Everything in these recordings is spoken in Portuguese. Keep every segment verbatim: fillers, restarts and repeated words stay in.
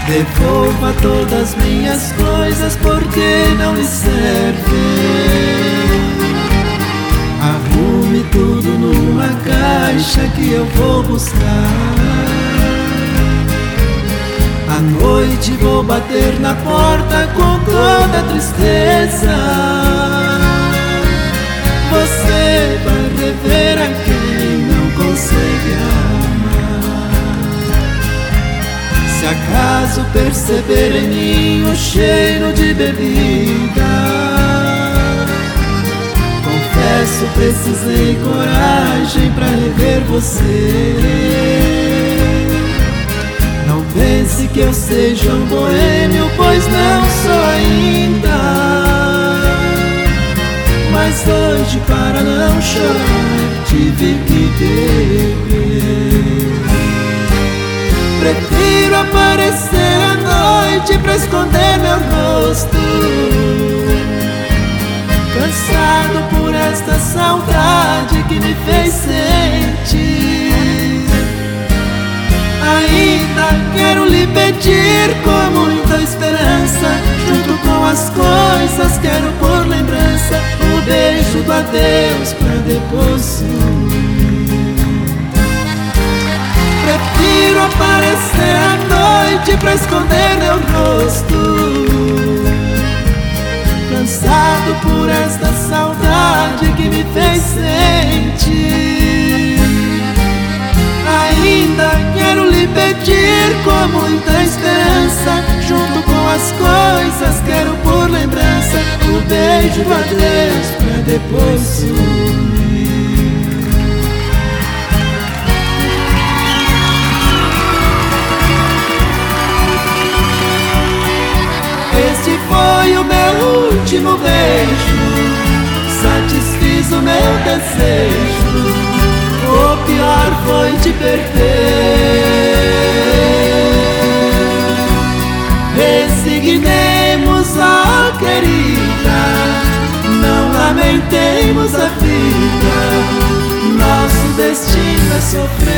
Devolva todas minhas coisas porque não lhe servem. Arrume tudo numa caixa que eu vou buscar. À noite vou bater na porta com toda tristeza. Você vai rever a quem não consegue amar. Se acaso perceber em mim o cheiro de bebida, confesso, precisei coragem pra rever você. Não pense que eu seja um boêmio, pois não sou ainda. Mas hoje, para não chorar, tive que beber. Prefiro aparecer à noite pra esconder meu rosto, cansado por esta saudade que me fez sentir. Ainda quero lhe pedir com muita esperança, junto com as coisas quero por lembrança o beijo do adeus pra depois sumir. Prefiro aparecer à noite pra esconder meu rosto, cansado por esta saudade que me fez sentir. Ainda quero lhe pedir com muita esperança, junto com as coisas quero por lembrança o beijo do adeus pra depois sumir. Este foi o meu último beijo, satisfiz o meu desejo. O pior foi te perder. Resignemos, ó querida, não lamentemos a vida. Nosso destino é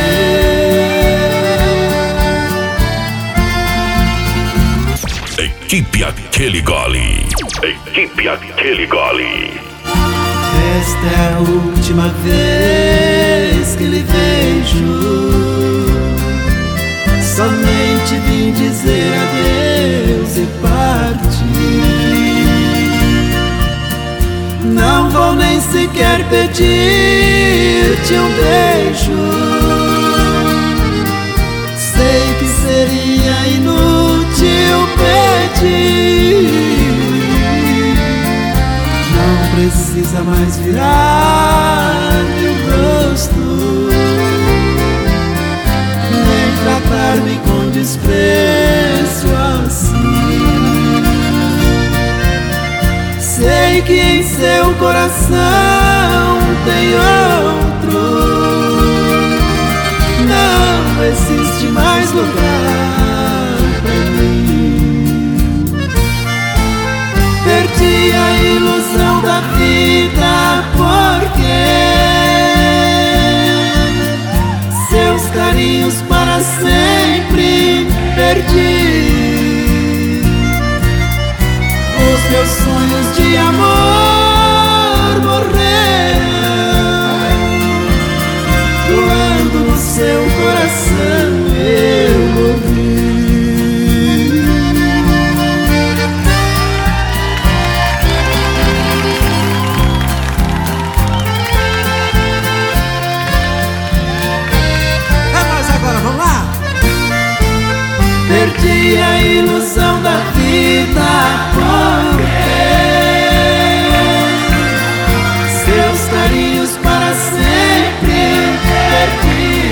sofrer. Equipe Aquele Gole. Equipe Aquele Gole. Esta é a última vez que lhe vejo. Somente vim dizer adeus e partir. Não vou nem sequer pedir-te um beijo. Sei que seria inútil pedir. Precisa mais virar-me o rosto, nem tratar-me com desprezo assim. Sei que em seu coração tem outro. Não existe mais lugar pra mim. Perdi a ilusão da vida porque seus carinhos para sempre perdi. Os meus sonhos de amor morreram quando no seu coração eu morri. Perdi a ilusão da vida porque seus carinhos para sempre perdi.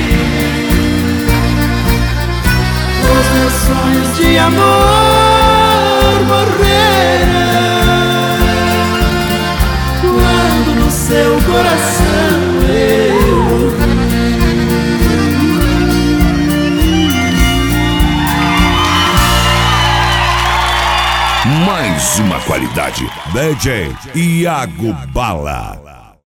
Os meus sonhos de amor morreram quando no seu coração eu morri. Mais uma qualidade. D J Iago Bala.